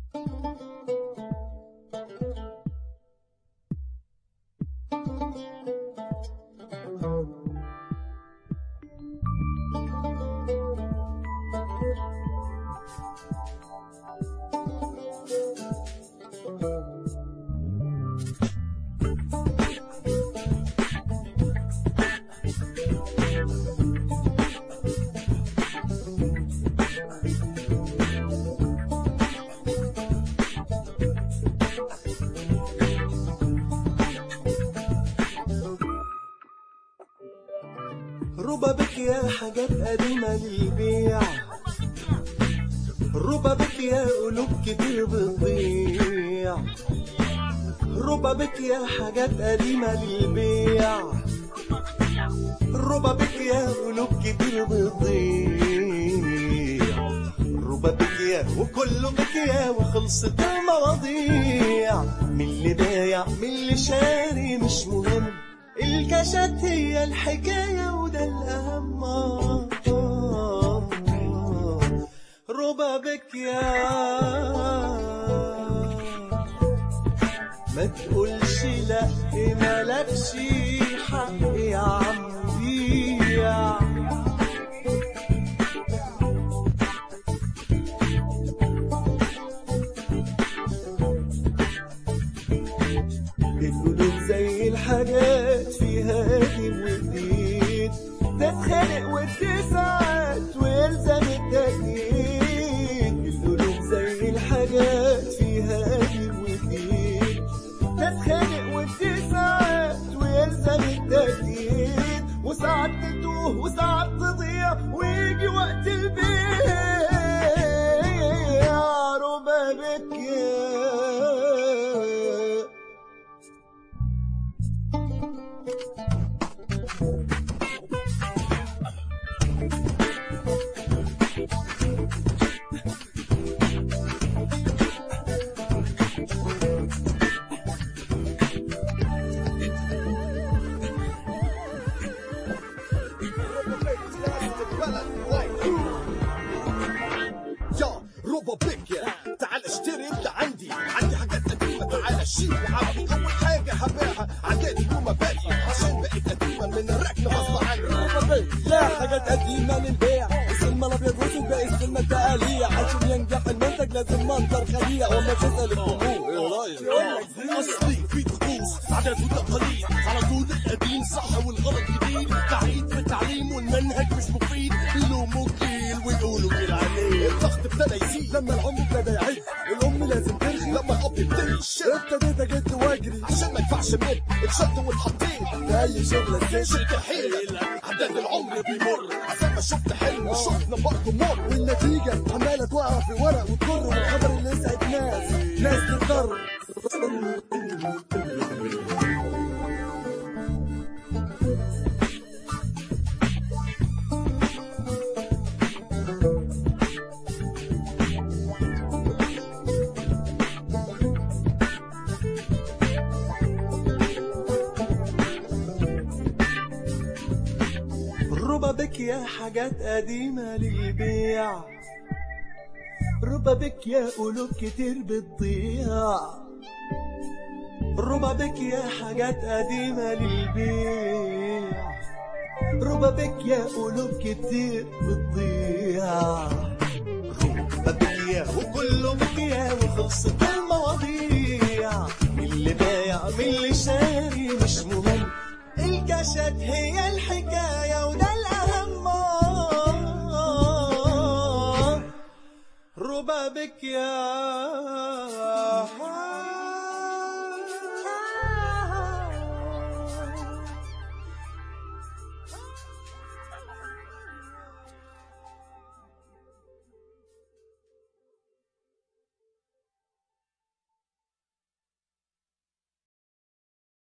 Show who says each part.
Speaker 1: ربا بك يا حاجات قديمة للبيع، ربا بك يا قلوب كتير بتضيع، ربا بك يا حاجات قديمة للبيع، ربا بك يا قلوب كتير بتضيع، ربا بك يا وكله بك يا وخلصت المواضيع، من اللي بايع من اللي شاري مش مهم، الكاشات هي الحكاية وده الأهم. ربا بك يا ما تقولش لا مالكش حق يا عم بيع، القلوب زي الحاجات فيها قديم وجديد، تتخانق وتساعد ويلزم التجديد، القلوب زي الحاجات فيها قديم وجديد، تتخانق وتساعد ويلزم التجديد، وساعات تتوه وساعات تضيع ويجي وقت البيع. ربا بك يا
Speaker 2: ربا بك يا تعال اشتري انت عندي حاجات قديمة، تعال شيل عبي اول حاجة هبيعها عاداتي ومبادئي عشان بقيت قديمة من الركن غصب عني. ربا بك يا حاجات قديمة للبيع، السلمى الابيض واسود باقي السلمى التقالية، عشان ينجح المنتج لازم منظر خليع، وما تسأل الجمهور ايه رايك؟ اصلي في طقوس عادات وتقاليد على طول القديم صح والغلط جديد، تعقيد في التعليم والمنهج مش مفيد، يلوموا الجيل ويقولوا جيل عليه، الضغط ابتدى يزيد لما العمر ابتدى يعد، الام لازم ترخي لما الاب يبتدي يشد، ابتديت اجد واجري عشان ما ينفعش مد، اتشد واتحطيت في اي شغله ازاي شد حيلك، عداد العمر بيمر زي ما شفت حلم وشفنا برضه مر، والنتيجه عماله توقع في ورق وتكر، والخبر اللي يسعد ناس تضطر.
Speaker 1: ربا بك يا حاجات قديمة للبيع، ربا بك يا قلوب كتير بتضيع، ربا بك يا حاجات قديمة للبيع، ربا بك يا قلوب كتير بتضيع، ربا بك يا وكله بك يا وخلصت المواضيع، من اللي بايع من اللي شاري مش مهم، الكاشات هي الحكاية وده الأهم. ربا بك يا